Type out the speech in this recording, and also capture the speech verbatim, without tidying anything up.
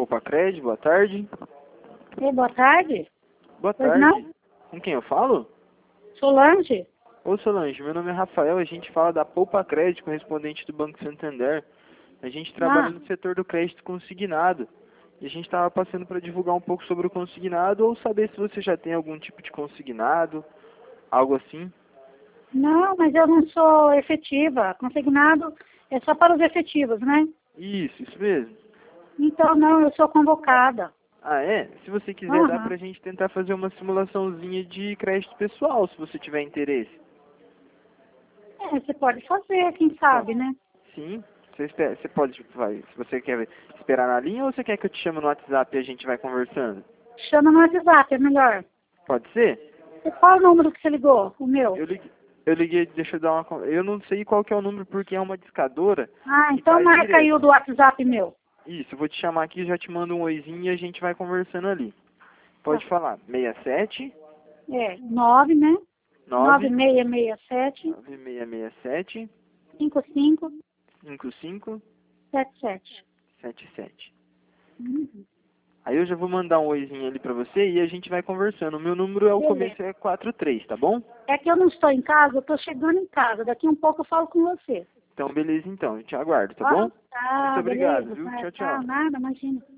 Poupa Crédito, boa tarde. Ei, boa tarde. Boa Pois tarde. não? Com quem eu falo? Solange? Ô Solange, meu nome é Rafael, a gente fala da Poupa Crédito, correspondente do Banco Santander. A gente trabalha Ah. no setor do crédito consignado. E a gente estava passando para divulgar um pouco sobre o consignado ou saber se você já tem algum tipo de consignado, algo assim. Não, mas eu não sou efetiva. Consignado é só para os efetivos, né? Isso, isso mesmo. Então, não, eu sou convocada. Ah, é? Se você quiser, dá Aham. pra gente tentar fazer uma simulaçãozinha de crédito pessoal, se você tiver interesse. É, você pode fazer, quem sabe, né? Sim. Você, espera, você pode, vai, se você quer esperar na linha ou você quer que eu te chame no WhatsApp e a gente vai conversando? Chama no WhatsApp, é melhor. Pode ser? E qual é o número que você ligou? O meu? Eu liguei, eu liguei, deixa eu dar uma... con- Eu não sei qual que é o número porque é uma discadora. Ah, que então faz marca aí direto. o do WhatsApp meu. Isso, eu vou te chamar aqui, já te mando um oizinho e a gente vai conversando ali. Pode Tá. falar. seis sete É, nove, né? nove nove seis seis sete, nove seis seis sete cinco cinco cinco cinco sete sete. sete sete. Uhum. Aí eu já vou mandar um oizinho ali pra você e a gente vai conversando. O meu número é o Beleza. começo é quatro três, tá bom? É que eu não estou em casa, eu estou chegando em casa. Daqui um pouco eu falo com você. Então beleza então, eu te aguardo, tá Ó, bom? tá, Muito obrigado, beleza. viu? Tá, Tchau, tá, tchau. nada, imagina.